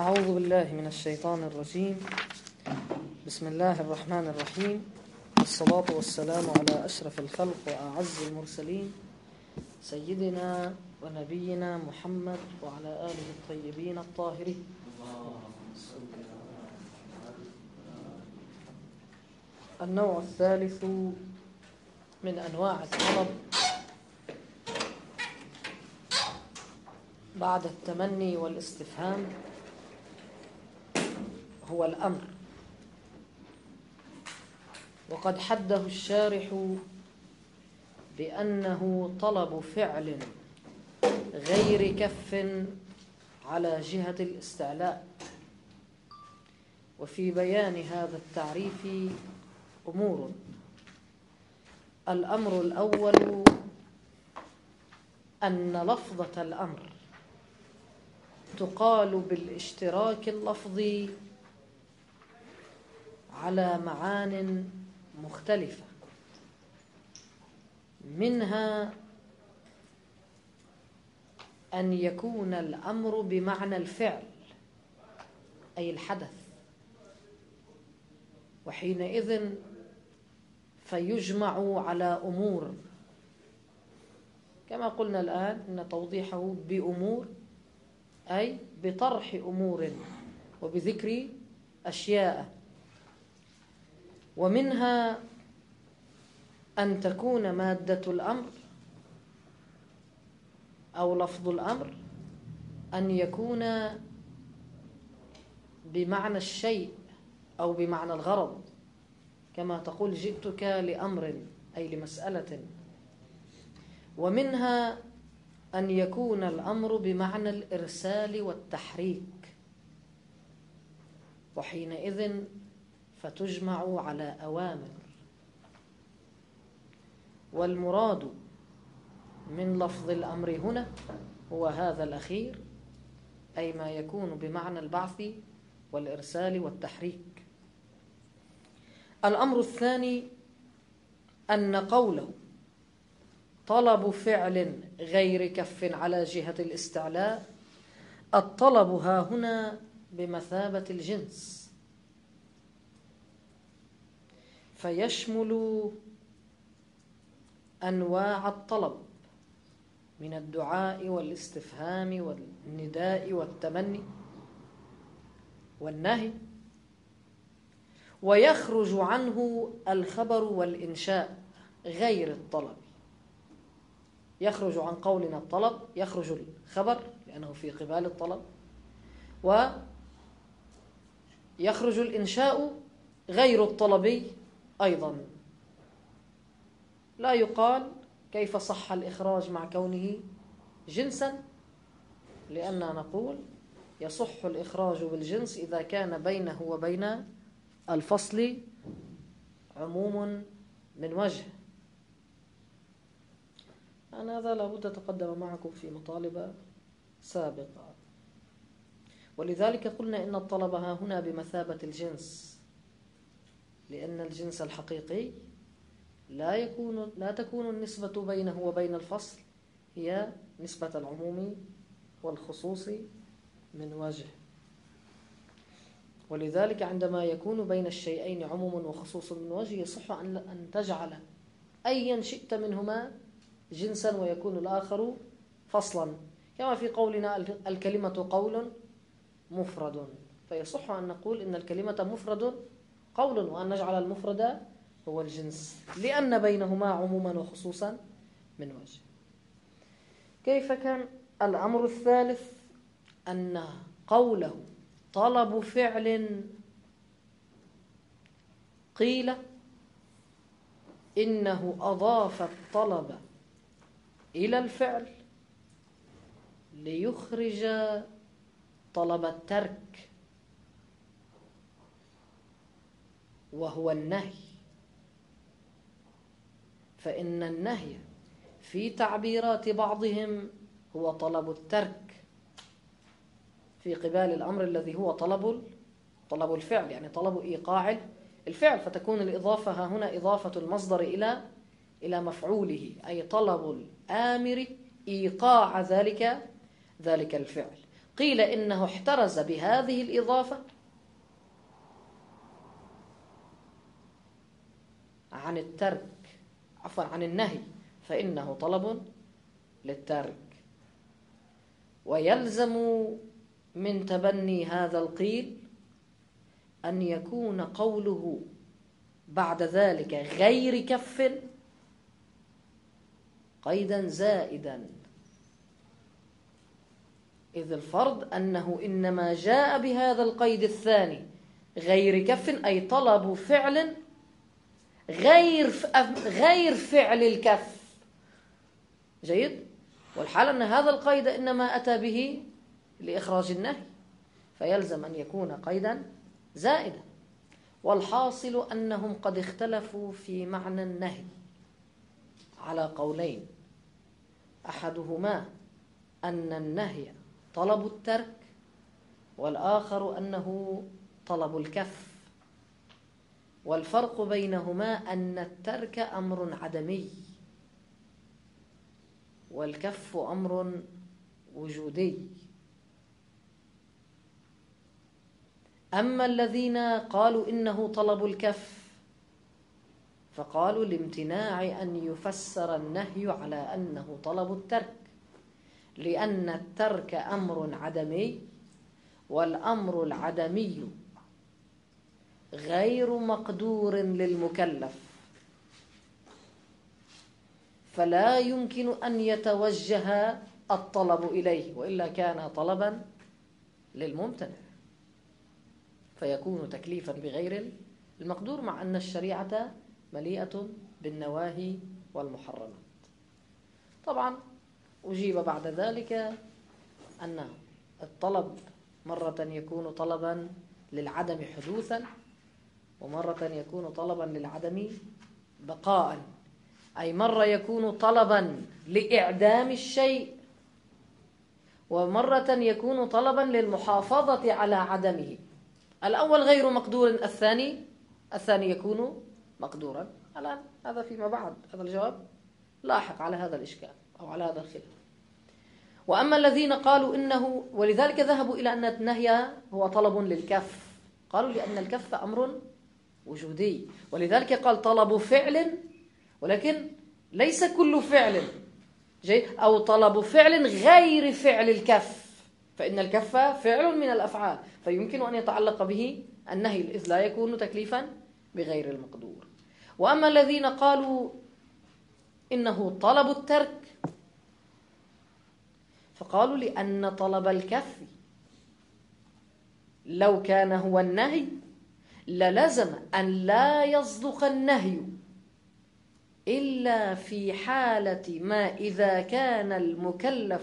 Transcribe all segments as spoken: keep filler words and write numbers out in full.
أعوذ بالله من الشيطان الرجيم. بسم الله الرحمن الرحيم، والصلاة والسلام على أشرف الخلق وأعز المرسلين سيدنا ونبينا محمد وعلى آله الطيبين الطاهرين. النوع الثالث من أنواع الطلب بعد التمني والاستفهام هو الأمر، وقد حده الشارح بأنه طلب فعل غير كف على جهة الاستعلاء. وفي بيان هذا التعريف أمور: الأمر الأول أن لفظة الأمر تقال بالاشتراك اللفظي على معان مختلفة، منها أن يكون الأمر بمعنى الفعل أي الحدث، وحينئذ فيجمع على أمور، كما قلنا الآن إن توضيحه بأمور أي بطرح أمور وبذكر أشياء. ومنها أن تكون مادة الأمر أو لفظ الأمر أن يكون بمعنى الشيء أو بمعنى الغرض، كما تقول جئتك لأمر أي لمسألة. ومنها أن يكون الأمر بمعنى الإرسال والتحريك، وحينئذ فتجمع على أوامر. والمراد من لفظ الأمر هنا هو هذا الأخير، أي ما يكون بمعنى البعث والإرسال والتحريك. الأمر الثاني أن قوله طلب فعل غير كف على جهة الاستعلاء، الطلب ها هنا بمثابة الجنس، فيشمل أنواع الطلب من الدعاء والاستفهام والنداء والتمني والنهي، ويخرج عنه الخبر والإنشاء غير الطلب. يخرج عن قولنا الطلب، يخرج الخبر لأنه في قبال الطلب، ويخرج الإنشاء غير الطلبي أيضا. لا يقال كيف صح الإخراج مع كونه جنسا، لأننا نقول يصح الإخراج بالجنس إذا كان بينه وبين الفصل عموم من وجه. أنا هذا لابد تقدم معكم في مطالبة سابقة، ولذلك قلنا إن الطلب ها هنا بمثابة الجنس، لأن الجنس الحقيقي لا يكون لا تكون النسبة بينه وبين الفصل هي نسبة العموم والخصوص من وجه. ولذلك عندما يكون بين الشيئين عموم وخصوص من وجه يصح أن تجعل أيا شئت منهما جنسا ويكون الآخر فصلا، كما في قولنا الكلمة قول مفرد، فيصح أن نقول إن الكلمة مفرد قول، وأن نجعل المفرد هو الجنس، لأن بينهما عموما وخصوصا من وجه. كيف كان الأمر الثالث؟ أن قوله طلب فعل قيل إنه أضاف الطلب إلى الفعل ليخرج طلب الترك، وهو النهي. فإن النهي في تعبيرات بعضهم هو طلب الترك في قبال الأمر الذي هو طلب طلب الفعل، يعني طلب إيقاع الفعل، فتكون الإضافة ها هنا إضافة المصدر إلى إلى مفعوله، أي طلب الآمر إيقاع ذلك ذلك الفعل. قيل إنه احترز بهذه الإضافة عن الترك، عفوا عن النهي، فإنه طلب للترك. ويلزم من تبني هذا القيل أن يكون قوله بعد ذلك غير كف قيدا زائدا، إذ الفرض أنه إنما جاء بهذا القيد الثاني غير كف، أي طلب فعل غير غير فعل الكف. جيد؟ والحال أن هذا القيد إنما أتى به لإخراج النهي، فيلزم أن يكون قيدا زائدا. والحاصل أنهم قد اختلفوا في معنى النهي على قولين، أحدهما أن النهي طلب الترك، والآخر أنه طلب الكف. والفرق بينهما أن الترك أمر عدمي والكف أمر وجودي. أما الذين قالوا إنه طلب الكف فقالوا لامتناع أن يفسر النهي على أنه طلب الترك، لأن الترك أمر عدمي، والأمر العدمي غير مقدور للمكلف، فلا يمكن أن يتوجه الطلب إليه، وإلا كان طلبا للممتنع فيكون تكليفا بغير المقدور، مع أن الشريعة مليئة بالنواهي والمحرمات. طبعا أجيب بعد ذلك أن الطلب مرة يكون طلبا للعدم حدوثا، ومرة يكون طلبا للعدم بقاء، أي مرة يكون طلبا لإعدام الشيء، ومرة يكون طلبا للمحافظة على عدمه. الأول غير مقدور، الثاني الثاني يكون مقدورا. الآن هذا فيما بعد، هذا الجواب لاحق على هذا الإشكال أو على هذا الخلاف. وأما الذين قالوا إنه، ولذلك ذهبوا إلى أن النهي هو طلب للكف، قالوا لأن الكف أمر وجودي، ولذلك قال طلب فعل، ولكن ليس كل فعل، جيد، أو طلب فعل غير فعل الكف، فإن الكف فعل من الأفعال، فيمكن أن يتعلق به النهي، إذ لا يكون تكليفا بغير المقدور. وأما الذين قالوا إنه طلب الترك فقالوا لأن طلب الكف لو كان هو النهي للزم أن لا يصدق النهي إلا في حالة ما إذا كان المكلف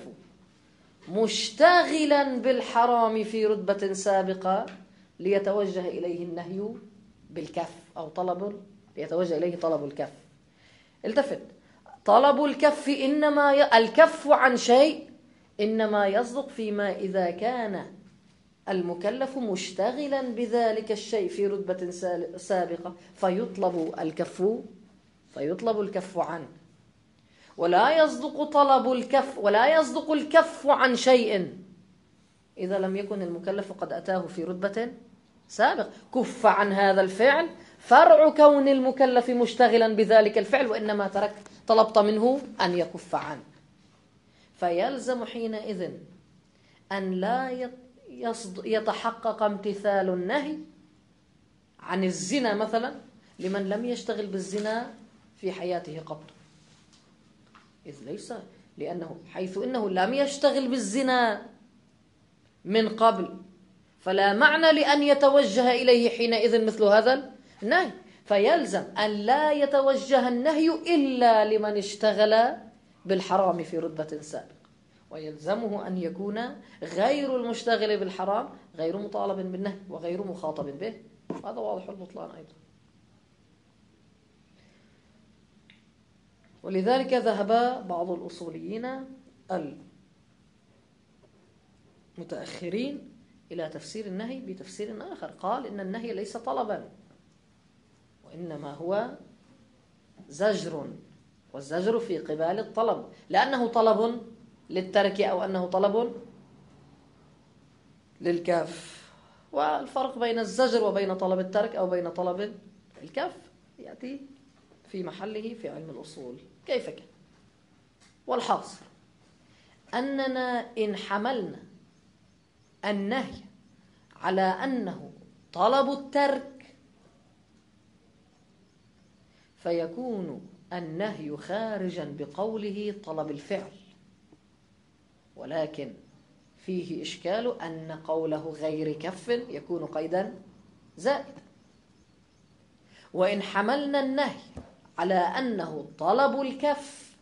مشتغلا بالحرام في رتبة سابقة ليتوجه إليه النهي بالكف، أو طلب ليتوجه إليه طلب الكف. التفت، طلب الكف إنما ي... الكف عن شيء إنما يصدق فيما إذا كان المكلف مشتغلا بذلك الشيء في رتبة سابقة فيطلب الكف فيطلب الكف عنه. ولا يصدق طلب الكف ولا يصدق الكف عن شيء إذا لم يكن المكلف قد أتاه في رتبة سابق. كف عن هذا الفعل فرع كون المكلف مشتغلا بذلك الفعل، وإنما ترك طلبت منه أن يكف عنه. فيلزم حينئذ أن لا يتحقق امتثال النهي عن الزنا مثلا لمن لم يشتغل بالزنا في حياته قط، إذ ليس، لأنه حيث إنه لم يشتغل بالزنا من قبل فلا معنى لأن يتوجه إليه حينئذ مثل هذا النهي. فيلزم أن لا يتوجه النهي إلا لمن اشتغل بالحرام في رتبة سابقة، ويلزمه أن يكون غير المشتغل بالحرام غير مطالب بالنهي وغير مخاطب به. هذا واضح البطلان أيضا. ولذلك ذهب بعض الأصوليين المتأخرين إلى تفسير النهي بتفسير آخر، قال إن النهي ليس طلبا وإنما هو زجر، والزجر في قبال الطلب، لأنه طلب للترك أو أنه طلب للكف. والفرق بين الزجر وبين طلب الترك أو بين طلب الكف يأتي في محله في علم الأصول كيف كان. والحاصل أننا إن حملنا النهي على أنه طلب الترك فيكون النهي خارجا بقوله طلب الفعل، ولكن فيه إشكال أن قوله غير كف يكون قيدا زائدا. وإن حملنا النهي على أنه طلب الكف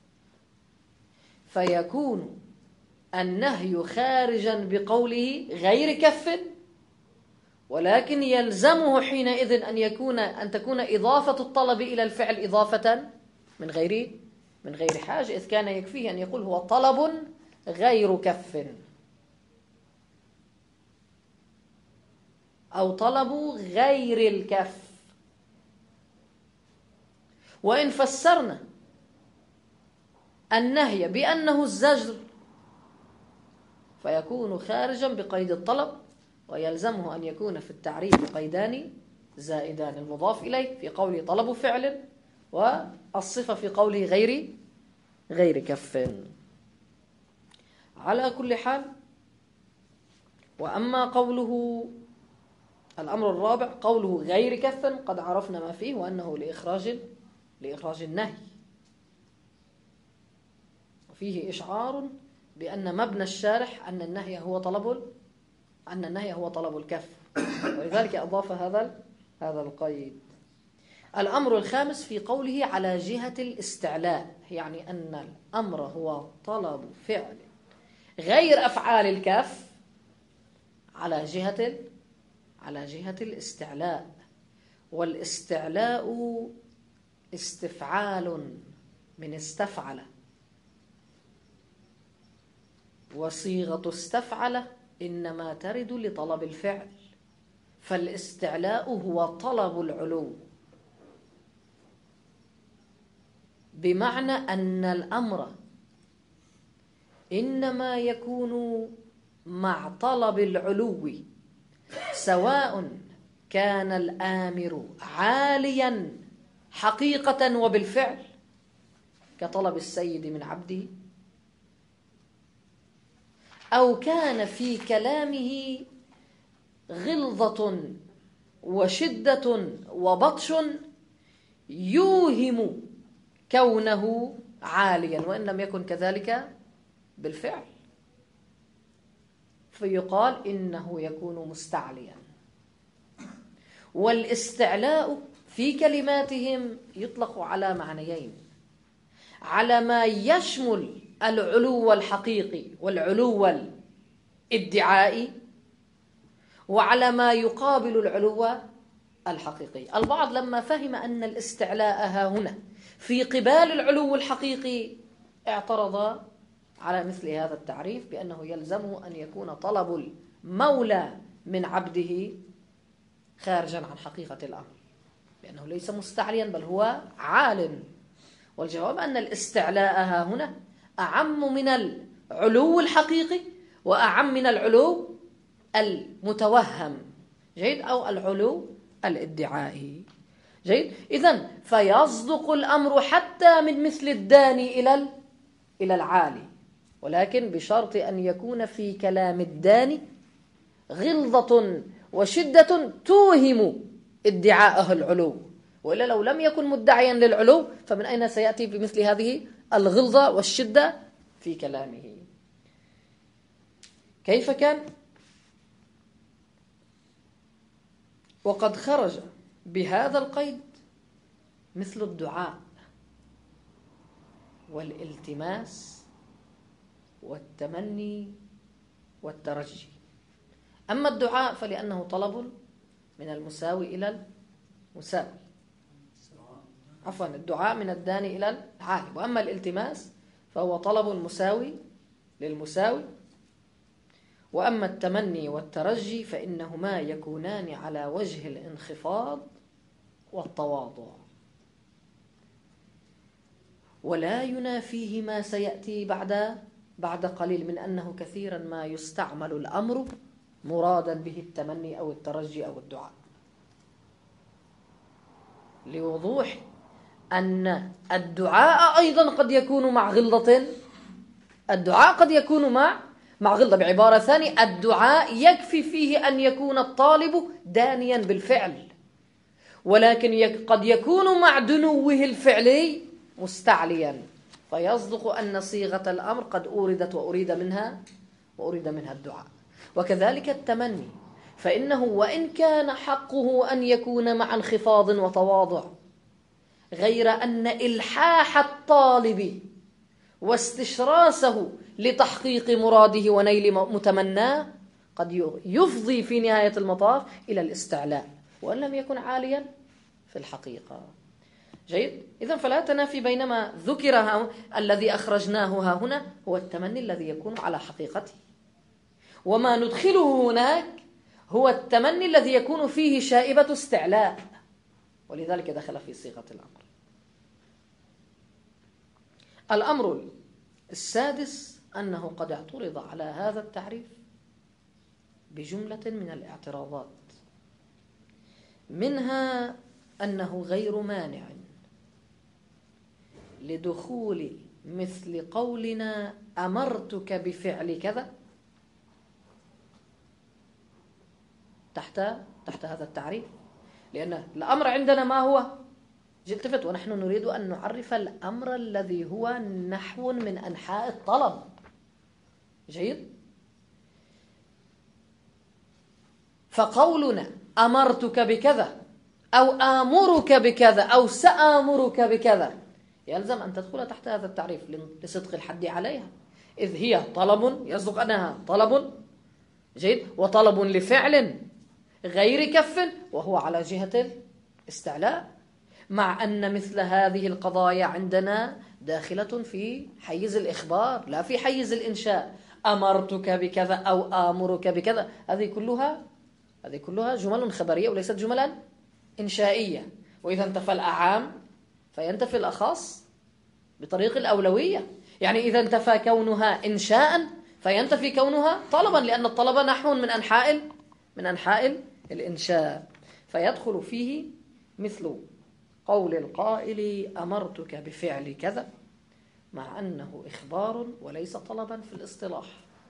فيكون النهي خارجا بقوله غير كف، ولكن يلزمه حينئذ أن يكون أن تكون إضافة الطلب إلى الفعل إضافة من غير من غير حاجة، إذ كان يكفيه أن يقول هو طلب غير كف أو طلب غير الكف. وإن فسرنا النهي بأنه الزجر فيكون خارجا بقيد الطلب، ويلزمه أن يكون في التعريف قيدان زائدان، المضاف إليه في قوله طلب فعل، والصفة في قوله غير غير كف. على كل حال، وأما قوله الأمر الرابع قوله غير كف قد عرفنا ما فيه، وأنه لإخراج لإخراج النهي، وفيه إشعار بأن مبنى الشارح أن النهي هو طلب أن النهي هو طلب الكف، ولذلك أضاف هذا هذا القيد. الأمر الخامس في قوله على جهة الاستعلاء، يعني أن الأمر هو طلب فعل غير أفعال الكف على جهة على جهة الاستعلاء. والاستعلاء استفعال من استفعل، وصيغة استفعل إنما ترد لطلب الفعل، فالاستعلاء هو طلب العلو، بمعنى أن الأمر إنما يكون مع طلب العلو، سواء كان الآمر عاليا حقيقة وبالفعل كطلب السيد من عبده، أو كان في كلامه غلظة وشدة وبطش يوهم كونه عاليا وإن لم يكن كذلك بالفعل، فيقال إنه يكون مستعليا. والاستعلاء في كلماتهم يطلق على معنيين: على ما يشمل العلو الحقيقي والعلو الادعائي، وعلى ما يقابل العلو الحقيقي. البعض لما فهم أن الاستعلاء ها هنا في قبال العلو الحقيقي اعترض على مثل هذا التعريف بأنه يلزمه أن يكون طلب المولى من عبده خارجا عن حقيقة الأمر، لأنه ليس مستعليا بل هو عال. والجواب أن الاستعلاء ها هنا أعم من العلو الحقيقي وأعم من العلو المتوهم، جيد، أو العلو الادعائي، جيد. إذن فيصدق الأمر حتى من مثل الداني إلى إلى العالي، ولكن بشرط أن يكون في كلام الداني غلظة وشدة توهم ادعاءه العلو، وإلا لو لم يكن مدعيا للعلو فمن أين سيأتي بمثل هذه الغلظة والشدة في كلامه؟ كيف كان؟ وقد خرج بهذا القيد مثل الدعاء والالتماس والتمني والترجي. أما الدعاء فلأنه طلب من المساوي إلى المساوي، عفوا الدعاء من الداني إلى العالي. وأما الالتماس فهو طلب المساوي للمساوي. وأما التمني والترجي فإنهما يكونان على وجه الانخفاض والتواضع، ولا ينافيه ما سيأتي بعد بعد قليل من أنه كثيرا ما يستعمل الأمر مرادا به التمني أو الترجي أو الدعاء، لوضوح أن الدعاء أيضا قد يكون مع غلظة. الدعاء قد يكون مع مع غلظة. بعبارة ثانية، الدعاء يكفي فيه أن يكون الطالب دانيا بالفعل، ولكن قد يكون مع دنوه الفعلي مستعليا، فيصدق أن صيغة الأمر قد أوردت وأريد منها وأريد منها الدعاء. وكذلك التمني، فإنه وإن كان حقه أن يكون مع انخفاض وتواضع، غير أن إلحاح الطالب واستشراسه لتحقيق مراده ونيل متمناه قد يفضي في نهاية المطاف إلى الاستعلاء وأن لم يكن عاليا في الحقيقة. جيد؟ إذن فلا تنافي بينما ذكر الذي أخرجناه ها هنا هو التمني الذي يكون على حقيقته، وما ندخله هناك هو التمني الذي يكون فيه شائبة استعلاء، ولذلك دخل في صيغة الأمر. الأمر السادس أنه قد اعترض على هذا التعريف بجملة من الاعتراضات، منها أنه غير مانع لدخول مثل قولنا أمرتك بفعل كذا تحت تحت هذا التعريف، لأن الأمر عندنا ما هو؟ التفت، ونحن نريد أن نعرف الأمر الذي هو نحو من أنحاء الطلب. جيد؟ فقولنا أمرتك بكذا أو آمرك بكذا أو سآمرك بكذا يلزم أن تدخل تحت هذا التعريف لصدق الحد عليها، إذ هي طلب يصدق أنها طلب. جيد؟ وطلب لفعل غير كف، وهو على جهة الاستعلاء، مع أن مثل هذه القضايا عندنا داخلة في حيز الإخبار لا في حيز الإنشاء. أمرتك بكذا أو آمرك بكذا، هذه كلها هذه كلها جمل خبرية وليست جملا إنشائية. وإذا انتفى الأعام فينتفي الأخص بطريق الأولوية، يعني إذا انتفى كونها إنشاء فينتفي كونها طلبا، لأن الطلب نحو من أنحاء من أنحاء الإنشاء، فيدخل فيه مثل قول القائل أمرتك بفعل كذا، مع أنه إخبار وليس طلبا في الاصطلاح.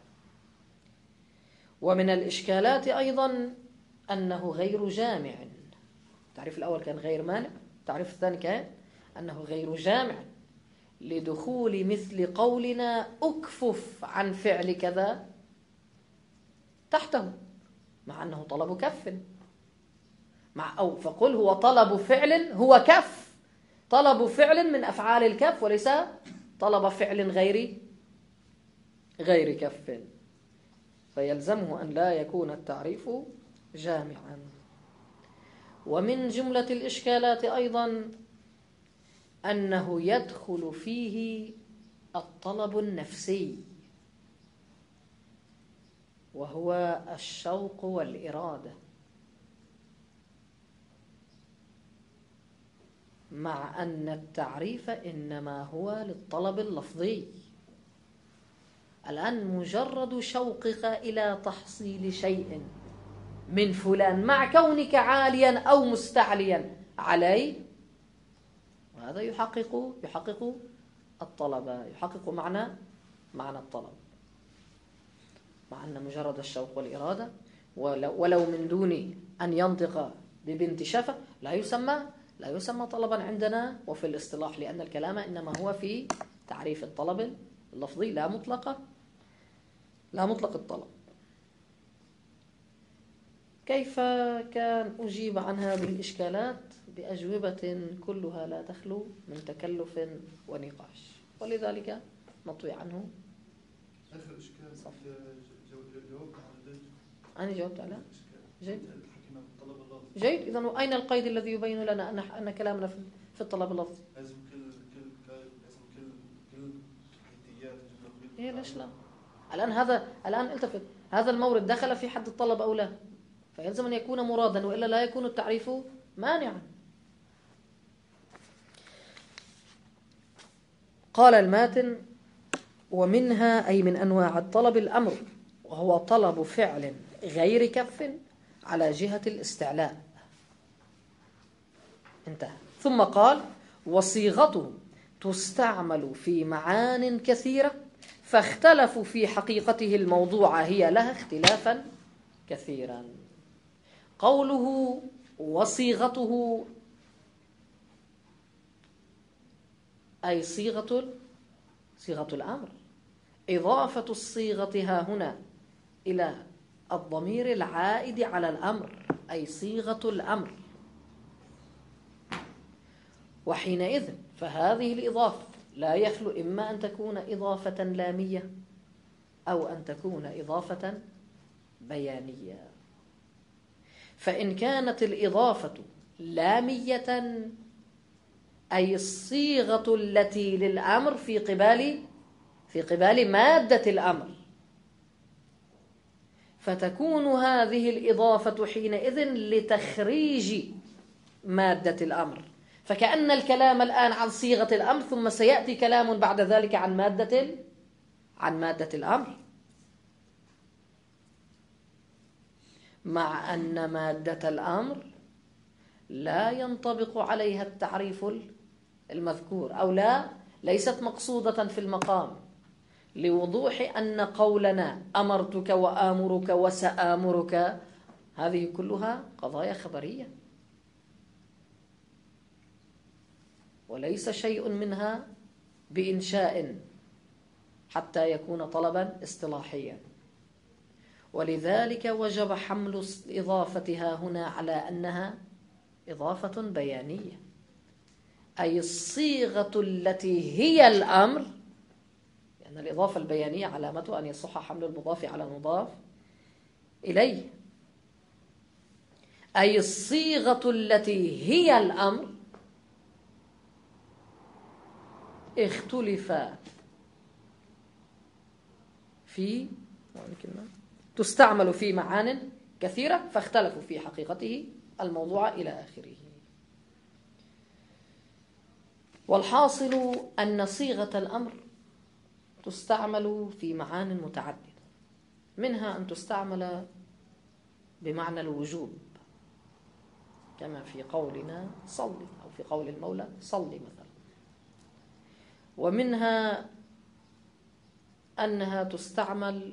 ومن الإشكالات أيضا أنه غير جامع. التعريف الأول كان غير مانع، التعريف الثاني كان أنه غير جامع لدخول مثل قولنا أكفف عن فعل كذا تحته، مع أنه طلب كف، مع أو فقل هو طلب فعل هو كف، طلب فعل من أفعال الكف وليس طلب فعل غير غير كف، فيلزمه أن لا يكون التعريف جامعا. ومن جملة الإشكالات أيضا أنه يدخل فيه الطلب النفسي، وهو الشوق والإرادة، مع أن التعريف إنما هو للطلب اللفظي. الآن مجرد شوقك إلى تحصيل شيء من فلان مع كونك عاليا أو مستعليا عليه، وهذا يحقق يحقق الطلب، يحقق معنى معنى الطلب، مع أن مجرد الشوق والإرادة ولو, ولو من دون أن ينطق ببنت شفة لا يسمى لا يسمى طلبا عندنا وفي الاصطلاح، لأن الكلام إنما هو في تعريف الطلب اللفظي لا مطلق لا مطلق الطلب. كيف كان أجيب عن هذه الإشكالات؟ بأجوبة كلها لا تخلو من تكلف ونقاش، ولذلك نطوي عنه. آخر إشكال جاوبت على ذلك. أنا جاوبت على جيد جيد. إذن أين القيد الذي يبين لنا أن أن كلامنا في الطلب اللفظي؟ لازم كل كل لازم كل كل حيثيات. إيه ليش لا؟ الآن هذا الآن التفت، هذا المورد دخل في حد الطلب أو لا؟ فيلزم أن يكون مرادا، وإلا لا يكون التعريف مانعا. قال الماتن: ومنها أي من أنواع الطلب الأمر، وهو طلب فعل غير كف على جهة الاستعلاء. انتهى. ثم قال: وصيغته تستعمل في معان كثيرة فاختلفوا في حقيقته الموضوع هي لها اختلافا كثيرا. قوله وصيغته أي صيغة صيغة الأمر، إضافة الصيغة ها هنا إلى الضمير العائد على الأمر، أي صيغة الأمر. وحينئذ فهذه الإضافة لا يخلو إما أن تكون إضافة لامية أو أن تكون إضافة بيانية. فإن كانت الإضافة لامية أي الصيغة التي للأمر في قبال في قبال مادة الأمر، فتكون هذه الإضافة حينئذ لتخريج مادة الأمر، فكأن الكلام الآن عن صيغة الأمر ثم سيأتي كلام بعد ذلك عن مادة عن مادة الأمر، مع أن مادة الأمر لا ينطبق عليها التعريف المذكور، أو لا ليست مقصودة في المقام، لوضوح أن قولنا أمرتك وآمرك وسآمرك هذه كلها قضايا خبرية، وليس شيء منها بإنشاء حتى يكون طلبا اصطلاحيا. ولذلك وجب حمل إضافتها هنا على أنها إضافة بيانية، أي الصيغة التي هي الأمر، لأن يعني الإضافة البيانية علامته أن يصح حمل المضاف على المضاف إليه، أي الصيغة التي هي الأمر اختلف في تستعمل في معان كثيرة فاختلفوا في حقيقته الموضوع إلى آخره. والحاصل أن صيغة الأمر تستعمل في معان متعددة، منها أن تستعمل بمعنى الوجوب كما في قولنا صلي، أو في قول المولى صلي مثلا، ومنها أنها تستعمل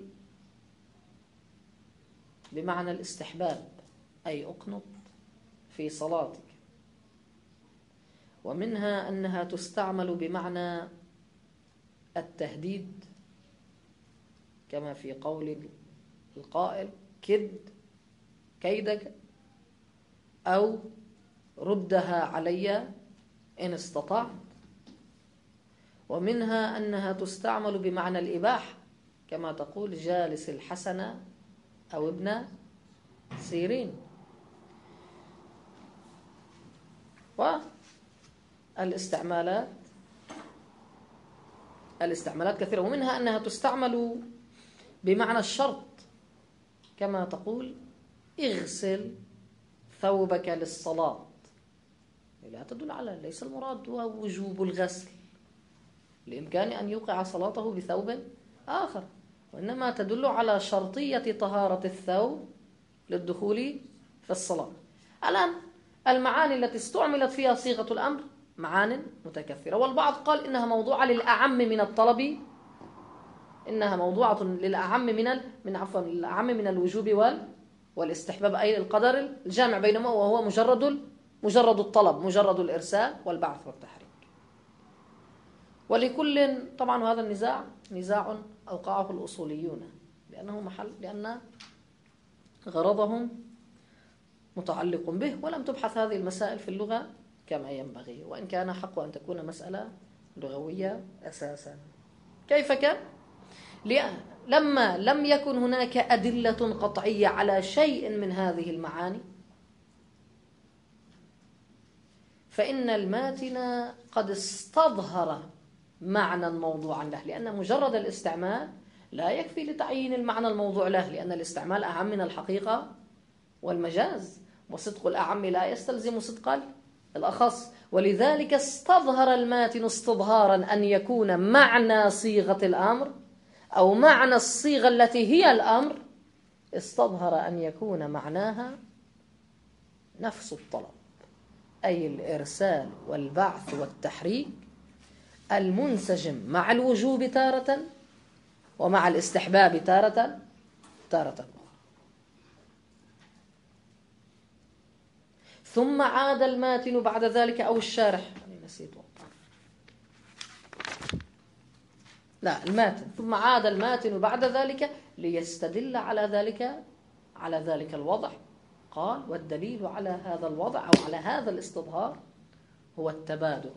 بمعنى الاستحباب أي أقنط في صلاتك، ومنها أنها تستعمل بمعنى التهديد كما في قول القائل كد كيدك، أو ردها علي إن استطعت، ومنها أنها تستعمل بمعنى الإباحة كما تقول جالس الحسن أو ابن سيرين. والاستعمالات الاستعمالات كثيرة، ومنها أنها تستعمل بمعنى الشرط كما تقول اغسل ثوبك للصلاة، لا تدل على، ليس المراد هو وجوب الغسل لإمكان أن يوقع صلاته بثوب آخر، وإنما تدل على شرطية طهارة الثوب للدخول في الصلاة. الآن المعاني التي استعملت فيها صيغة الأمر معان متكثرة، والبعض قال إنها موضوعة للأعم من الطلب، إنها موضوعة للأعم من ال... من عفوا للأعم من الوجوب وال... والاستحباب، أي القدر الجامع بينهما، وهو مجرد ال... مجرد الطلب، مجرد الإرسال والبعث والتحريك. ولكل طبعا هذا النزاع نزاع أوقعه الأصوليون، لأنه محل لأن غرضهم متعلق به، ولم تبحث هذه المسائل في اللغة كما ينبغي، وإن كان حق أن تكون مسألة لغوية أساسا. كيف كان؟ لما لم يكن هناك أدلة قطعية على شيء من هذه المعاني، فإن الماتن قد استظهر معنى موضوعا له، لأن مجرد الاستعمال لا يكفي لتعيين المعنى الموضوع له، لأن الاستعمال أعم من الحقيقة والمجاز، وصدق الأعم لا يستلزم صدق الأخص، ولذلك استظهر الماتن استظهارا أن يكون معنى صيغة الأمر أو معنى الصيغة التي هي الأمر استظهر أن يكون معناها نفس الطلب، أي الإرسال والبعث والتحريك المنسجم مع الوجوب تارة ومع الاستحباب تارة تارة أخرى. ثم عاد الماتن بعد ذلك أو الشارح، يعني نسيت لا الماتن ثم عاد الماتن بعد ذلك ليستدل على ذلك على ذلك الوضع. قال: والدليل على هذا الوضع أو على هذا الاستظهار هو التبادر.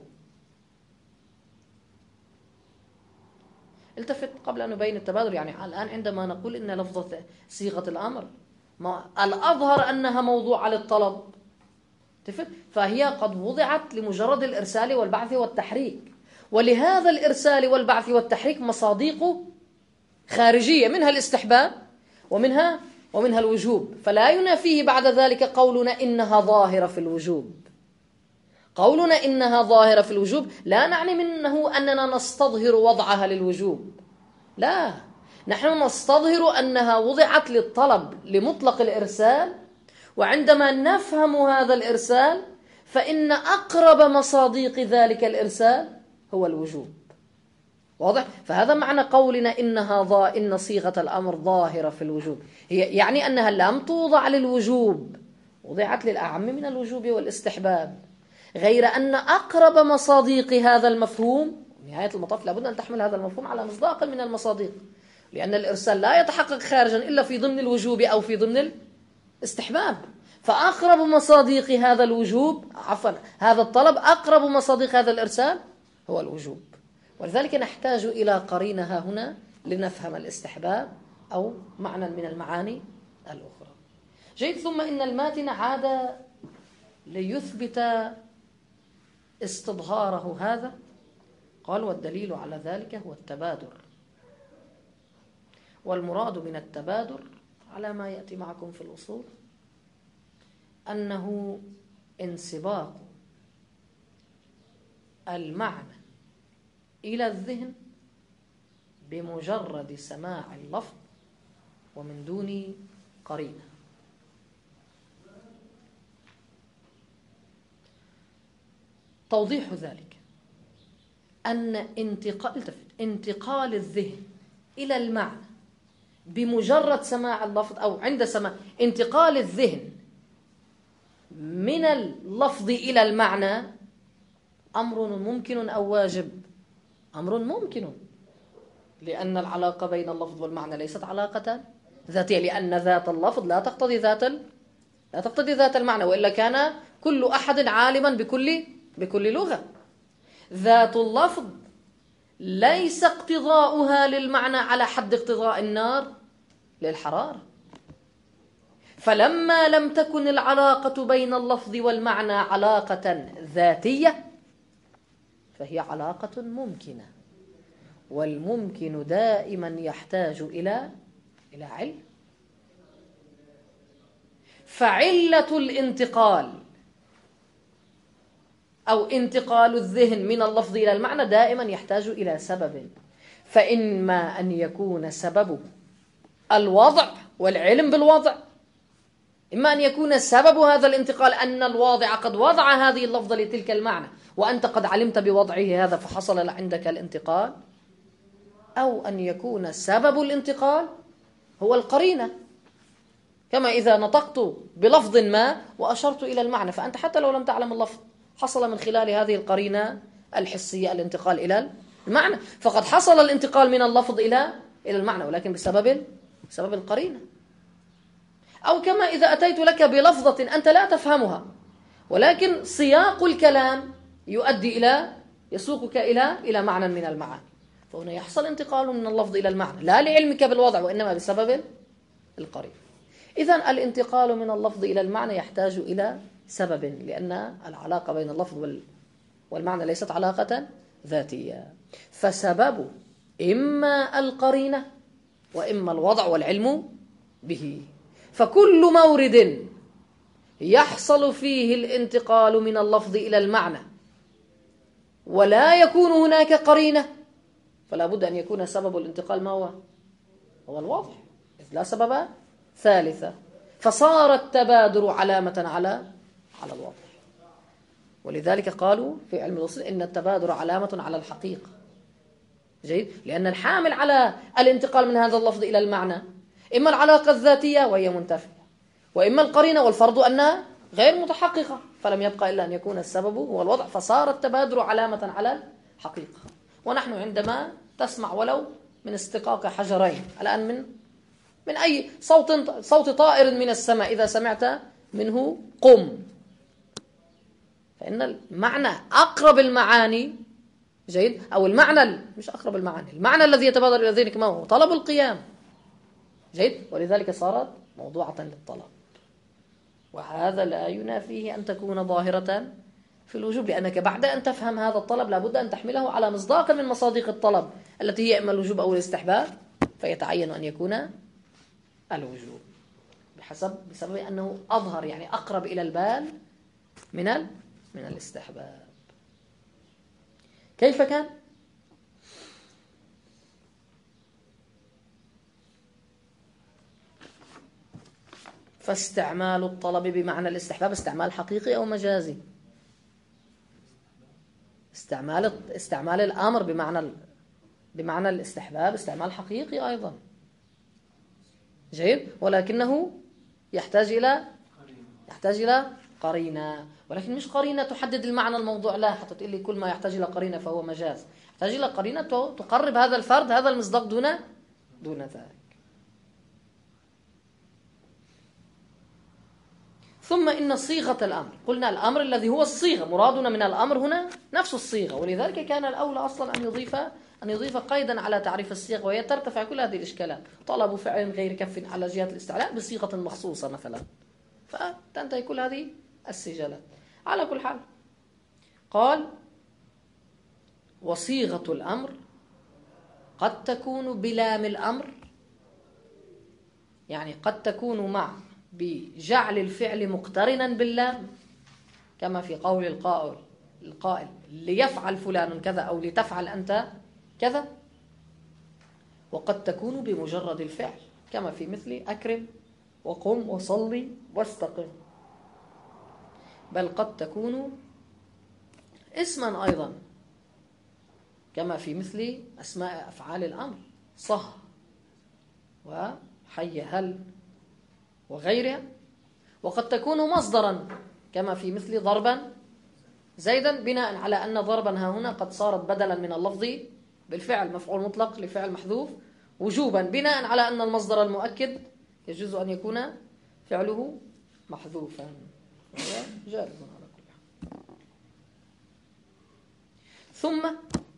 التفت قبل أن نبين التبادر، يعني الآن عندما نقول إن لفظة صيغة الأمر ما الأظهر أنها موضوعة للطلب، التفت فهي قد وضعت لمجرد الإرسال والبعث والتحريك، ولهذا الإرسال والبعث والتحريك مصاديق خارجية، منها الاستحباب ومنها ومنها الوجوب، فلا ينافيه بعد ذلك قولنا إنها ظاهرة في الوجوب. قولنا إنها ظاهرة في الوجوب لا نعني منه أننا نستظهر وضعها للوجوب، لا، نحن نستظهر أنها وضعت للطلب لمطلق الإرسال، وعندما نفهم هذا الإرسال فإن أقرب مصاديق ذلك الإرسال هو الوجوب. واضح؟ فهذا معنى قولنا إنها ظا إن صيغة الأمر ظاهرة في الوجوب، هي يعني أنها لم توضع للوجوب، وضعت للأعم من الوجوب والاستحباب، غير أن أقرب مصاديق هذا المفهوم نهاية المطاف لابد أن تحمل هذا المفهوم على مصداق من المصاديق، لأن الإرسال لا يتحقق خارجا إلا في ضمن الوجوب أو في ضمن الاستحباب. فأقرب مصاديق هذا الوجوب عفوا هذا الطلب أقرب مصاديق هذا الإرسال هو الوجوب، ولذلك نحتاج إلى قرينها هنا لنفهم الاستحباب أو معنى من المعاني الأخرى. جيد. ثم إن الماتن عاد ليثبت استظهاره هذا. قال: والدليل على ذلك هو التبادر، والمراد من التبادر على ما يأتي معكم في الأصول أنه انسباق المعنى إلى الذهن بمجرد سماع اللفظ ومن دون قرينة. توضيح ذلك أن انتقال انتقال الذهن إلى المعنى بمجرد سماع اللفظ أو عند سماع انتقال الذهن من اللفظ إلى المعنى أمر ممكن أو واجب؟ أمر ممكن، لأن العلاقة بين اللفظ والمعنى ليست علاقة ذاتية، لأن ذات اللفظ لا تقتضي ذات ال... لا تقتضي ذات المعنى، وإلا كان كل أحد عالما بكل بكل لغة. ذات اللفظ ليس اقتضاؤها للمعنى على حد اقتضاء النار للحرارة، فلما لم تكن العلاقة بين اللفظ والمعنى علاقة ذاتية فهي علاقة ممكنة، والممكن دائما يحتاج إلى إلى علم. فعلة الانتقال أو انتقال الذهن من اللفظ إلى المعنى دائما يحتاج إلى سبب، فإما أن يكون سببه الوضع والعلم بالوضع، إما أن يكون سبب هذا الانتقال أن الواضع قد وضع هذه اللفظة لتلك المعنى وأنت قد علمت بوضعه هذا فحصل عندك الانتقال، أو أن يكون سبب الانتقال هو القرينة، كما إذا نطقت بلفظ ما وأشرت إلى المعنى فأنت حتى لو لم تعلم اللفظ حصل من خلال هذه القرينة الحسية الانتقال إلى المعنى، فقد حصل الانتقال من اللفظ إلى إلى المعنى ولكن بسبب بسبب القرينة. أو كما إذا أتيت لك بلفظة أنت لا تفهمها ولكن سياق الكلام يؤدي إلى يسوقك إلى إلى معنى من المعاني، فهنا يحصل انتقال من اللفظ إلى المعنى لا لعلمك بالوضع وإنما بسبب القرينة. إذن الانتقال من اللفظ إلى المعنى يحتاج إلى سبب، لأن العلاقة بين اللفظ والمعنى ليست علاقة ذاتية، فسبب إما القرينة وإما الوضع والعلم به. فكل مورد يحصل فيه الانتقال من اللفظ إلى المعنى ولا يكون هناك قرينة فلا بد أن يكون سبب الانتقال ما هو؟ هو الوضع، إذ لا سبب ثالثة، فصار التبادر علامة على على الوضع. ولذلك قالوا في علم الأصول إن التبادر علامة على الحقيقة. جيد، لأن الحامل على الانتقال من هذا اللفظ إلى المعنى إما العلاقة الذاتية وهي منتفية، وإما القرينة، والفرض أنها غير متحققة، فلم يبقى إلا أن يكون السبب هو الوضع، فصار التبادر علامة على الحقيقة. ونحن عندما تسمع ولو من استقاق حجرين الآن، من من أي صوت صوت طائر من السماء، إذا سمعت منه قم، فإن المعنى أقرب المعاني، جيد، أو المعنى مش أقرب المعاني، المعنى الذي يتبادر إلى ذهنك ما هو؟ طلب القيام. جيد، ولذلك صارت موضوعة للطلب، وهذا لا ينافيه أن تكون ظاهرة في الوجوب، لأنك بعد أن تفهم هذا الطلب لابد أن تحمله على مصداق من مصادق الطلب التي هي إما الوجوب أو الاستحباب، فيتعين أن يكون الوجوب بحسب بسبب أنه أظهر، يعني أقرب إلى البال من ال من الاستحباب. كيف كان؟ فاستعمال الطلب بمعنى الاستحباب استعمال حقيقي أو مجازي؟ استعمال استعمال الأمر بمعنى بمعنى الاستحباب استعمال حقيقي أيضا. جيد، ولكنه يحتاج إلى يحتاج إلى قرينة، ولكن مش قرينة تحدد المعنى الموضوع، لا، حتى تقول لي كل ما يحتاج إلى قرينة فهو مجاز، يحتاج إلى قرينة تقرب هذا الفرد هذا المصداق دون دون ذلك. ثم إن صيغة الأمر، قلنا الأمر الذي هو الصيغة، مرادنا من الأمر هنا نفس الصيغة، ولذلك كان الأولى أصلا أن يضيف أن يضيف قيدا على تعريف الصيغة، وهي ترتفع كل هذه الإشكالات، طلب فعل غير كف على جهة الاستعلاء بصيغة مخصوصة مثلا، فتنتهي كل هذه السجالات. على كل حال قال وصيغة الأمر قد تكون بلام الأمر، يعني قد تكون مع بجعل الفعل مقترنا باللام، كما في قول القائل القائل ليفعل فلان كذا أو لتفعل أنت كذا، وقد تكون بمجرد الفعل، كما في مثل أكرم وقم وصلي واستقم، بل قد تكون اسما أيضا، كما في مثل أسماء أفعال الأمر صه وحي هل وغيرها، وقد تكون مصدرا، كما في مثل ضربا زيدا، بناء على أن ضربا ها هنا قد صارت بدلا من اللفظ بالفعل، مفعول مطلق لفعل محذوف وجوبا، بناء على أن المصدر المؤكد يجوز أن يكون فعله محذوفا، وهو جائز على كل حال. ثم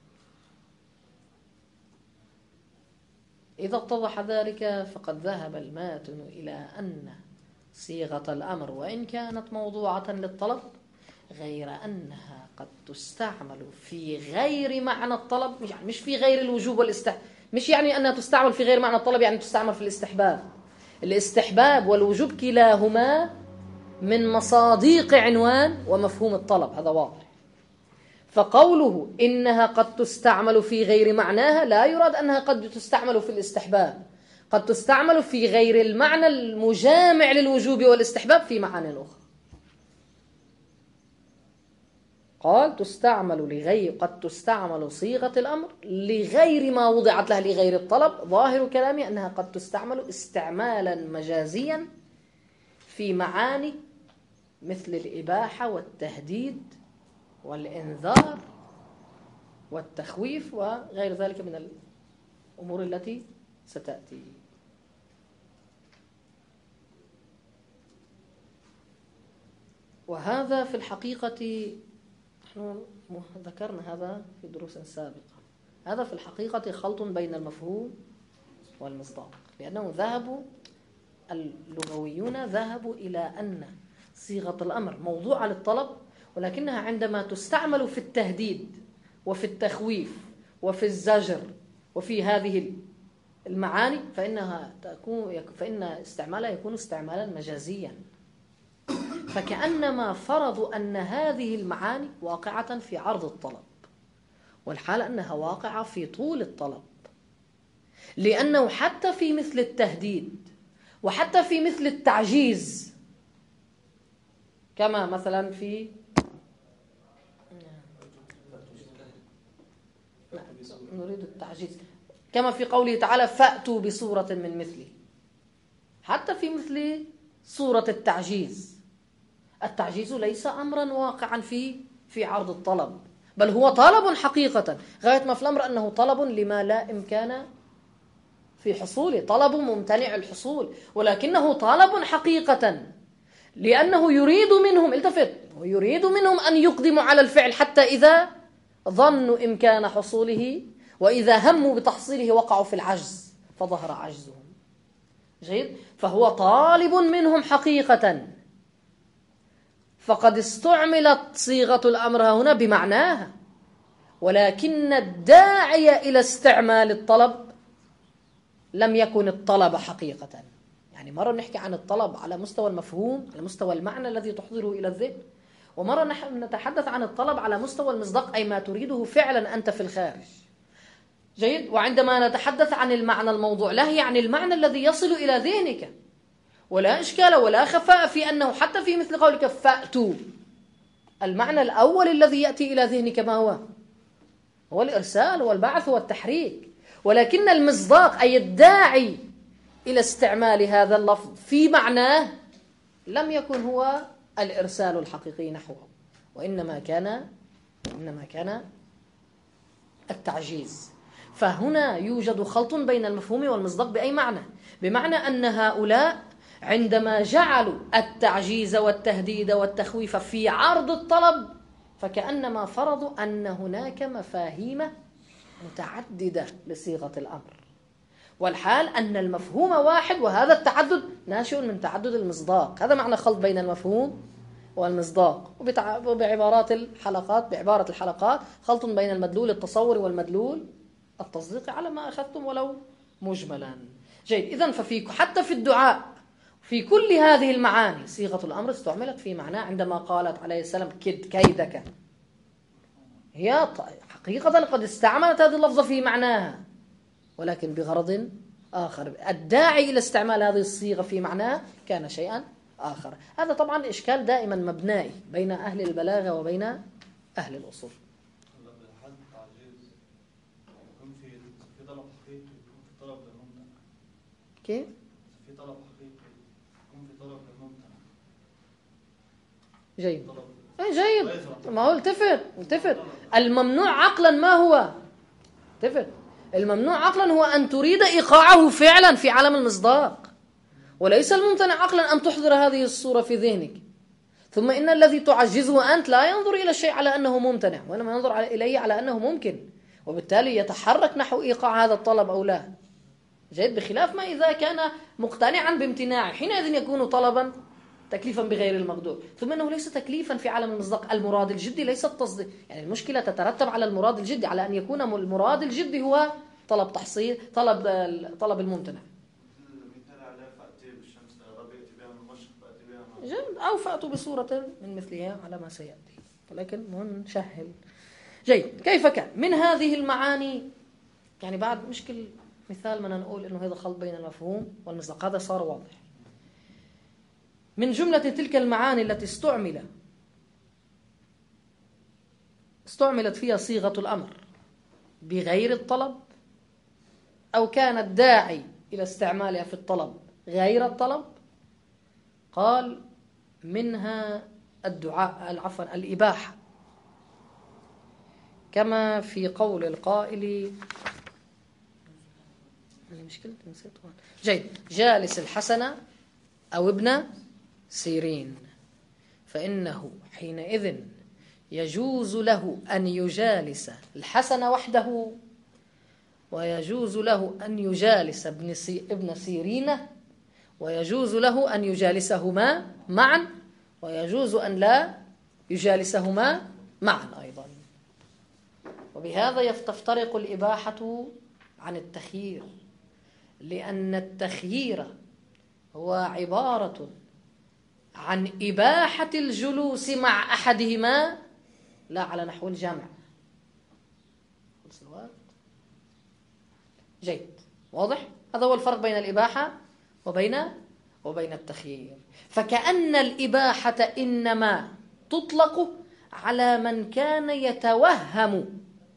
إذا اتضح ذلك فقد ذهب الماتن إلى أن صيغة الأمر وإن كانت موضوعة للطلب، غير أنها قد تستعمل في غير معنى الطلب، يعني مش في غير الوجوب والاستحباب، مش يعني أنها تستعمل في غير معنى الطلب يعني تستعمل في الاستحباب. الاستحباب والوجوب كلاهما من مصادق عنوان ومفهوم الطلب، هذا واضح. فقوله إنها قد تستعمل في غير معناها لا يراد أنها قد تستعمل في الاستحباب، قد تستعمل في غير المعنى المجامع للوجوب والاستحباب في معاني أخرى. قال تستعمل لغير قد تستعمل صيغة الأمر لغير ما وضعت لها لغير الطلب، ظاهر كلامي أنها قد تستعمل استعمالا مجازيا في معاني مثل الإباحة والتهديد والإنذار والتخويف وغير ذلك من الأمور التي ستأتي. وهذا في الحقيقة نحن ذكرنا هذا في دروس سابقة، هذا في الحقيقة خلط بين المفهوم والمصداق، لأنه ذهبوا اللغويون ذهبوا إلى أن صيغة الأمر موضوعة للطلب، ولكنها عندما تستعمل في التهديد وفي التخويف وفي الزجر وفي هذه المعاني فإنها تكون فإن استعمالها يكون استعمالا مجازيا، فكأنما فرضوا أن هذه المعاني واقعة في عرض الطلب، والحال أنها واقعة في طول الطلب، لأنه حتى في مثل التهديد وحتى في مثل التعجيز، كما مثلا في نريد التعجيز، كما في قوله تعالى فأتوا بصورة من مثله. حتى في مثل صورة التعجيز، التعجيز ليس أمرا واقعا في في عرض الطلب، بل هو طلب حقيقة، غاية ما في الأمر أنه طلب لما لا إمكان في حصوله، طلب ممتنع الحصول، ولكنه طلب حقيقة لأنه يريد منهم، التفت، يريد منهم أن يقدموا على الفعل حتى إذا ظنوا إمكان حصوله وإذا هموا بتحصيله وقعوا في العجز فظهر عجزهم. جيد؟ فهو طالب منهم حقيقة، فقد استعملت صيغة الأمر هنا بمعناها، ولكن الداعي إلى استعمال الطلب لم يكن الطلب حقيقة. يعني مرة نحكي عن الطلب على مستوى المفهوم، على مستوى المعنى الذي تحضره إلى الذهن، ومرة نحن نتحدث عن الطلب على مستوى المصداق، أي ما تريده فعلا أنت في الخارج. جيد؟ وعندما نتحدث عن المعنى الموضوع له، يعني المعنى الذي يصل إلى ذهنك، ولا إشكال ولا خفاء في أنه حتى في مثل قولك فأتوا، المعنى الأول الذي يأتي إلى ذهنك ما هو؟ هو الإرسال والبعث والتحريك، ولكن المصداق أي الداعي إلى استعمال هذا اللفظ في معناه لم يكن هو الإرسال الحقيقي نحوه، وإنما كان إنما كان التعجيز. فهنا يوجد خلط بين المفهوم والمصداق بأي معنى؟ بمعنى أن هؤلاء عندما جعلوا التعجيز والتهديد والتخويف في عرض الطلب فكأنما فرضوا أن هناك مفاهيم متعددة لصيغة الأمر، والحال أن المفهوم واحد، وهذا التعدد ناشئ من تعدد المصداق. هذا معنى خلط بين المفهوم والمصداق، وبعبارات الحلقات بعبارة الحلقات خلط بين المدلول التصوري والمدلول التصديقي على ما أخذتم ولو مجملا. جيد. إذن ففي حتى في الدعاء في كل هذه المعاني صيغة الأمر استعملت في معناه، عندما قالت عليه السلام كد كيدك، هي حقيقة قد استعملت هذه اللفظة في معناها ولكن بغرض آخر. الداعي إلى استعمال هذه الصيغة في معناه كان شيئا آخر. هذا طبعا إشكال دائما مبنائي بين أهل البلاغة وبين أهل الأصول. كيف؟ في طلب حقيقي يكون في طلب للممتنع. جيد. اي جيد. ما هو التفت التفت الممنوع عقلا ما هو؟ التفت الممنوع عقلا هو أن تريد إيقاعه فعلا في عالم المصداق، وليس الممتنع عقلا أن تحضر هذه الصورة في ذهنك. ثم إن الذي تعجزه أنت لا ينظر إلى الشيء على أنه ممتنع، وإنما ينظر إليه على أنه ممكن، وبالتالي يتحرك نحو إيقاع هذا الطلب أو لا. جيد. بخلاف ما إذا كان مقتنعا بامتناعه، حينئذ يكون طلبا تكليفا بغير المقدور. ثم إنه ليس تكليفا في عالم المصداق، المراد الجدي ليس التصديق. يعني المشكلة تترتب على المراد الجدي، على أن يكون المراد الجدي هو طلب تحصيل، طلب طلب الممتنع. جيد. أو فأتوا بصورة من مثلها على ما سيأتي، ولكن مهم نشهل. جيد. كيف كان من هذه المعاني؟ يعني بعد مشكل مثال ما نقول إنه هذا خلط بين المفهوم والمصداق، هذا صار واضح. من جملة تلك المعاني التي استعمل استعملت فيها صيغة الأمر بغير الطلب، أو كان الداعي إلى استعمالها في الطلب غير الطلب، قال منها الدعاء عفوا الإباحة، كما في قول القائل مشكلة نسيت. جيد. جالس الحسن أو ابن سيرين، فإنه حينئذ يجوز له أن يجالس الحسن وحده، ويجوز له أن يجالس ابن, سي ابن سيرين، ويجوز له أن يجالسهما معا، ويجوز أن لا يجالسهما معا أيضا. وبهذا تفترق الإباحة عن التخيير، لأن التخيير هو عبارة عن إباحة الجلوس مع أحدهما لا على نحو الجمع. جيد. واضح؟ هذا هو الفرق بين الإباحة وبين وبين التخيير. فكأن الإباحة إنما تطلق على من كان يتوهم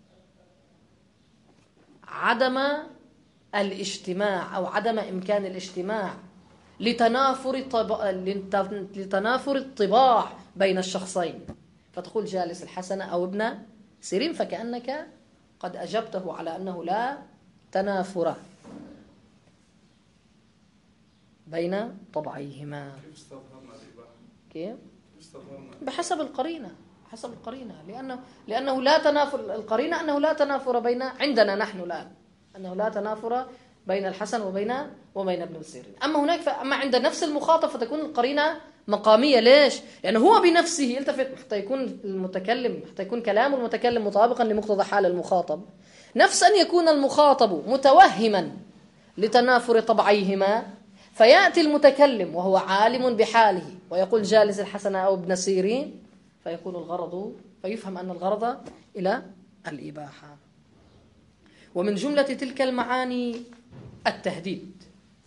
عدم الاجتماع أو عدم إمكان الاجتماع لتنافر طب... لتنافر الطباع بين الشخصين، فتقول جالس الحسن أو ابن سيرين، فكأنك قد أجبته على أنه لا تنافر بين طبعيهما. كيف؟ بحسب القرينة، حسب القرينة، لأنه لأنه لا تنافر، القرينة أنه لا تنافر بين، عندنا نحن الآن أنه لا تنافر بين الحسن وبين وبين ابن سيرين. أما هناك فأما عند نفس المخاطب فتكون القرينة مقامية. ليش؟ لأنه هو بنفسه يلتفت حتى يكون المتكلم، حتى يكون كلام المتكلم مطابقا لمقتضى حال المخاطب، نفس أن يكون المخاطب متوهما لتنافر طبعيهما، فيأتي المتكلم وهو عالم بحاله ويقول جالس الحسن أو ابن سيرين، فيكون الغرض، فيفهم أن الغرض إلى الإباحة. ومن جملة تلك المعاني التهديد،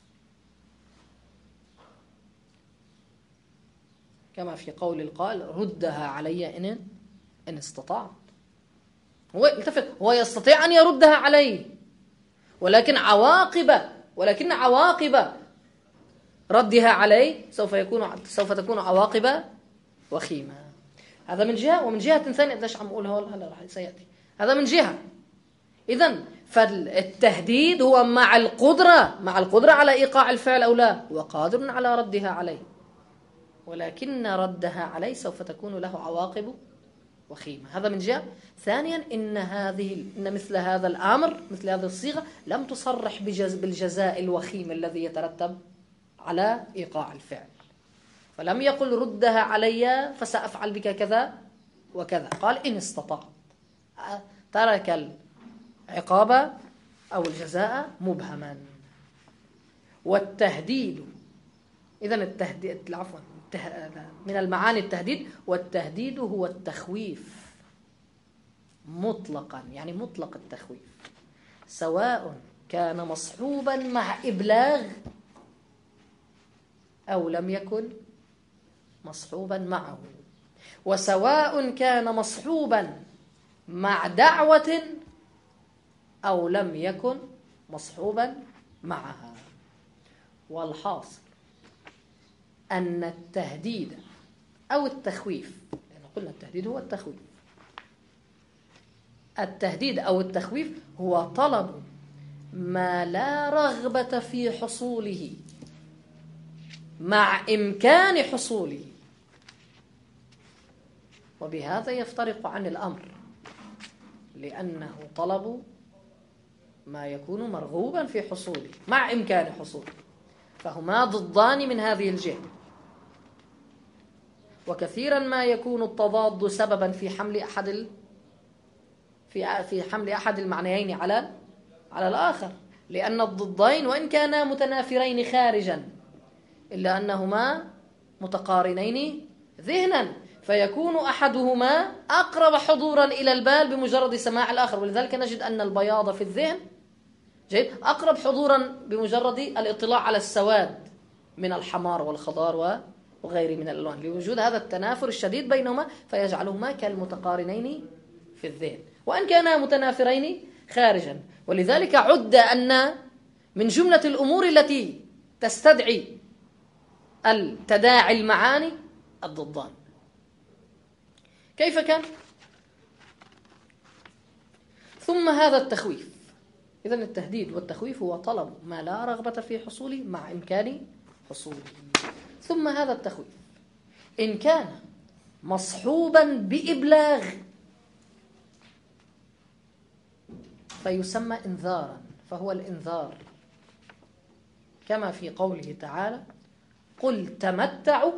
كما في قول القائل ردها علي إن إن استطعت. هو التفت، هو يستطيع أن يردها عليه، ولكن عواقب ولكن عواقب ردها عليه سوف يكون سوف تكون عواقب وخيمة. هذا من جهة. ومن جهة ثانية، ليش عم أقولها هلا راح سيأتي، هذا من جهة. إذن فالتهديد هو مع القدرة مع القدرة على إيقاع الفعل أو لا، وقادر على ردها عليه، ولكن ردها عليه سوف تكون له عواقب وخيمة. هذا من جهة. ثانيا، إن هذه إن مثل هذا الأمر، مثل هذه الصيغة لم تصرح بالجزاء الوخيم الذي يترتب على إيقاع الفعل، فلم يقل ردها علي فسأفعل بك كذا وكذا، قال إن استطعت. ترك العقاب أو الجزاء مبهما. والتهديد، إذن التهديد عفوا من المعاني التهديد، والتهديد هو التخويف مطلقا، يعني مطلق التخويف، سواء كان مصحوبا مع إبلاغ أو لم يكن مصحوبا معه، وسواء كان مصحوبا مع دعوة أو لم يكن مصحوبا معها. والحاصل أن التهديد أو التخويف، لأن قلنا التهديد هو التخويف، التهديد أو التخويف هو طلب ما لا رغبة في حصوله مع إمكان حصوله، وبهذا يفترق عن الأمر، لأنه طلب ما يكون مرغوبا في حصوله مع إمكان حصوله، فهما ضدان من هذه الجهة. وكثيرا ما يكون التضاد سببا في حمل أحد ال... في في حمل أحد المعنيين على على الآخر، لأن الضدين وإن كانا متنافرين خارجا إلا أنهما متقارنين ذهنا، فيكون أحدهما أقرب حضورا إلى البال بمجرد سماع الآخر. ولذلك نجد أن البياض في الذهن جيد أقرب حضورا بمجرد الاطلاع على السواد من الحمار والخضار وغيره من الألوان، لوجود هذا التنافر الشديد بينهما فيجعلهما كالمتقارنين في الذهن وإن كانا متنافرين خارجا. ولذلك عد أن من جملة الأمور التي تستدعي التداعي المعاني الضدان. كيف كان؟ ثم هذا التخويف، إذن التهديد والتخويف هو طلب ما لا رغبة في حصوله مع إمكان حصوله. ثم هذا التخويف إن كان مصحوبا بإبلاغ فيسمى إنذارا، فهو الإنذار، كما في قوله تعالى قل تمتعوا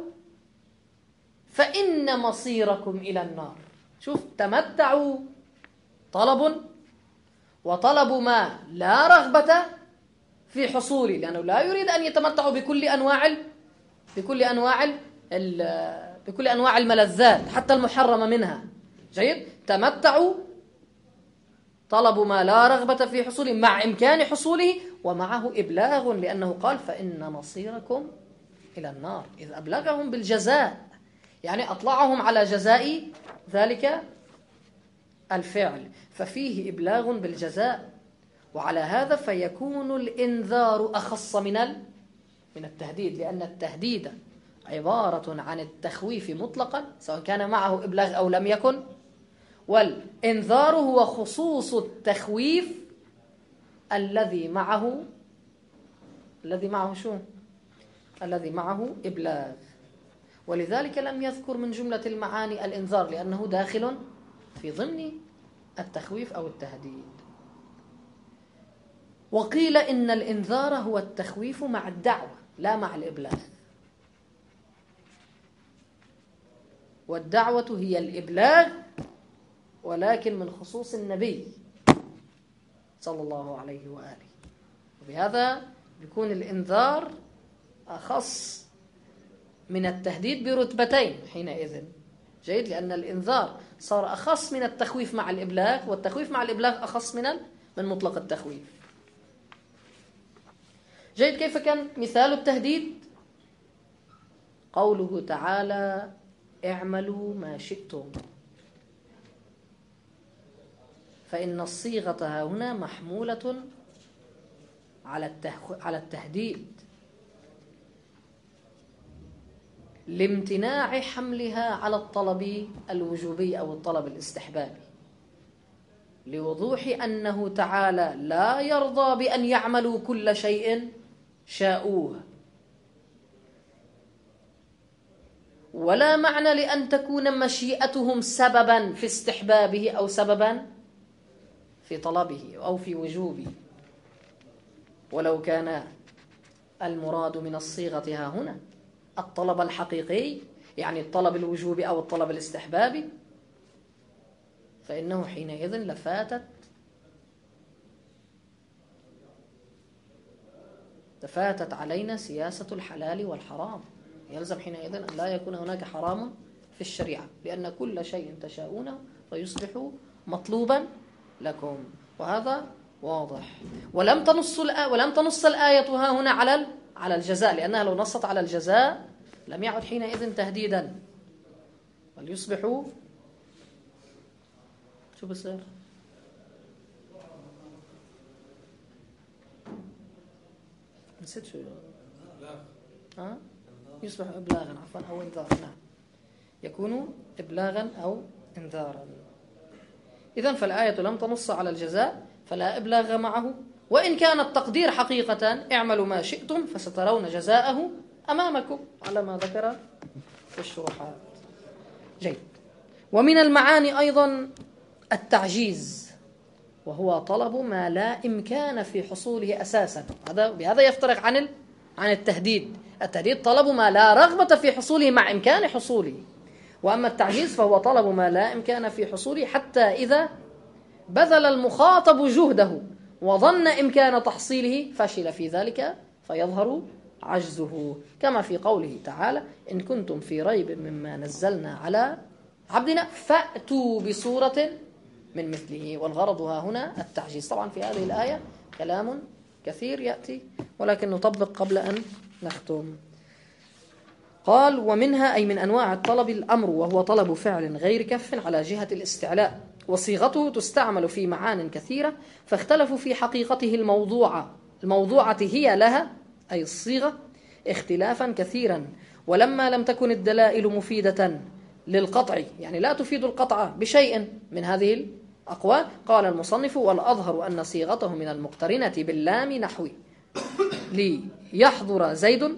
فإن مصيركم إلى النار. شوف، تمتعوا طلب، وطلب ما لا رغبة في حصوله، لأنه لا يريد أن يتمتعوا بكل أنواع بكل أنواع بكل أنواع الملذات حتى المحرمة منها. جيد، تمتعوا طلب ما لا رغبة في حصوله مع إمكان حصوله، ومعه إبلاغ، لأنه قال فإن مصيركم إلى النار، إذ أبلغهم بالجزاء، يعني أطلعهم على جزاء ذلك الفعل، ففيه إبلاغ بالجزاء. وعلى هذا فيكون الإنذار أخص من من التهديد، لأن التهديد عبارة عن التخويف مطلقا سواء كان معه إبلاغ أو لم يكن، والإنذار هو خصوص التخويف الذي معه الذي معه شو؟ الذي معه إبلاغ. ولذلك لم يذكر من جملة المعاني الإنذار، لأنه داخل في ضمن التخويف أو التهديد. وقيل إن الإنذار هو التخويف مع الدعوة لا مع الإبلاغ، والدعوة هي الإبلاغ ولكن من خصوص النبي صلى الله عليه وآله. وبهذا يكون الإنذار أخص من التهديد برتبتين حينئذ. جيد، لأن الإنذار صار أخص من التخويف مع الإبلاغ، والتخويف مع الإبلاغ أخص من من مطلق التخويف. جيد. كيف كان مثال التهديد؟ قوله تعالى اعملوا ما شئتم، فإن الصيغة هنا محمولة على على التهديد لامتناع حملها على الطلب الوجوبي أو الطلب الاستحبابي، لوضوح أنه تعالى لا يرضى بأن يعملوا كل شيء شاءوه، ولا معنى لأن تكون مشيئتهم سببا في استحبابه أو سببا في طلبه أو في وجوبه. ولو كان المراد من الصيغة ها هنا الطلب الحقيقي، يعني الطلب الوجوبي أو الطلب الاستحبابي، فإنه حينئذ لفاتت تفاتت علينا سياسة الحلال والحرام. يلزم حينئذ أن لا يكون هناك حرام في الشريعة، لأن كل شيء تشاءونه فيصبح مطلوبا لكم، وهذا واضح. ولم تنص ولم تنص الآية ها هنا على على الجزاء، لأنها لو نصت على الجزاء لم يعد حينئذ تهديدا، بل يصبح شو بصير؟ نسيت شو ها؟ يصبح إبلاغا عفوا أو إنذارا. نعم، يكون إبلاغا أو إنذارا. إذن فالآية لم تنص على الجزاء فلا إبلاغ معه، وإن كان التقدير حقيقة اعملوا ما شئتم فسترون جزاءه أمامكم على ما ذكر في الشروحات. جيد. ومن المعاني أيضا التعجيز، وهو طلب ما لا إمكان في حصوله أساسا. هذا بهذا يفترق عن عن التهديد. التهديد طلب ما لا رغبة في حصوله مع إمكان حصوله، وأما التعجيز فهو طلب ما لا إمكان في حصوله حتى إذا بذل المخاطب جهده وظن إمكان تحصيله فشل في ذلك فيظهر عجزه، كما في قوله تعالى إن كنتم في ريب مما نزلنا على عبدنا فأتوا بصورة من مثله. والغرض ها هنا التعجيز. طبعا في هذه الآية كلام كثير يأتي، ولكن نطبق قبل أن نختم. قال ومنها أي من أنواع الطلب الأمر، وهو طلب فعل غير كف على جهة الاستعلاء، وصيغته تستعمل في معان كثيرة، فاختلفوا في حقيقته الموضوعة الموضوعة هي لها أي الصيغة اختلافا كثيرا. ولما لم تكن الدلائل مفيدة للقطع، يعني لا تفيد القطع بشيء من هذه الأقوال، قال المصنف والأظهر أن صيغته من المقترنة باللام نحو ليحضر زيد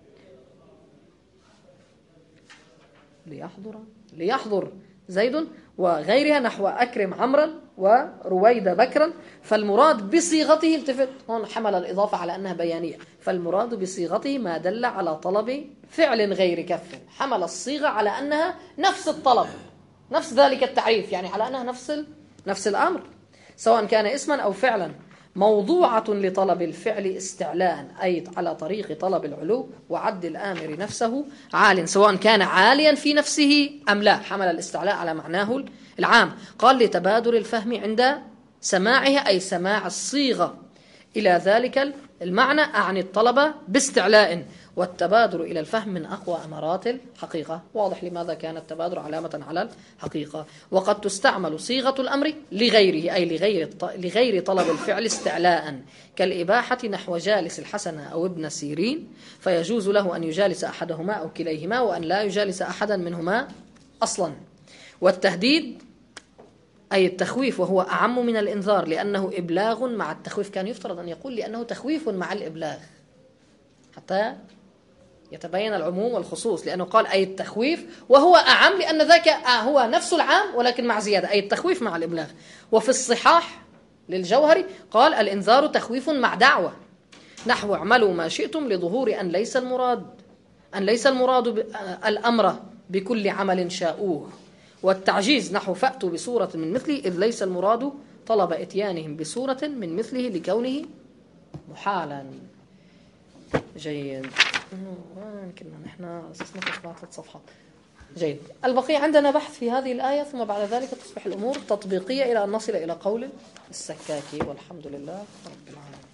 ليحضر ليحضر زيد وغيرها نحو أكرم عمرا ورويد بكرا. فالمراد بصيغته، التفت هون حمل الإضافة على أنها بيانية، فالمراد بصيغته ما دل على طلب فعل غير كف، حمل الصيغة على أنها نفس الطلب، نفس ذلك التعريف، يعني على أنها نفس نفس الأمر سواء كان اسما أو فعلا، موضوعة لطلب الفعل استعلاء، أي على طريق طلب العلو وعد الآمر نفسه عال، سواء كان عاليا في نفسه أم لا، حمل الاستعلاء على معناه العام. قال لتبادل الفهم عند سماعها، أي سماع الصيغة إلى ذلك المعنى أعني الطلب باستعلاء، والتبادر إلى الفهم من أقوى أمارات الحقيقة. واضح لماذا كان التبادر علامة على الحقيقة. وقد تستعمل صيغة الأمر لغيره، أي لغير لغير طلب الفعل استعلاء، كالإباحة نحو جالس الحسن أو ابن سيرين، فيجوز له أن يجالس أحدهما أو كليهما، وأن لا يجالس أحدا منهما أصلا. والتهديد أي التخويف، وهو أعم من الإنذار لأنه إبلاغ مع التخويف. كان يفترض أن يقول لأنه تخويف مع الإبلاغ حتى يتبين العموم والخصوص، لأنه قال أي التخويف، وهو أعم لأن ذاك هو نفس العام ولكن مع زيادة، أي التخويف مع الإبلاغ. وفي الصحاح للجوهري قال الإنذار تخويف مع دعوة، نحو اعملوا ما شئتم لظهور أن ليس المراد أن ليس المراد الأمر بكل عمل شاءوه. والتعجيز نحو فأتوا بسورة من مثله، إذ ليس المراد طلب إتيانهم بسورة من مثله لكونه محالا. جيد. يمكن نحن أسسنا في ثلاثة صفحات. جيد. البقية عندنا بحث في هذه الآية، ثم بعد ذلك تصبح الأمور تطبيقية إلى أن نصل إلى قول السكاكي. والحمد لله رب العالمين.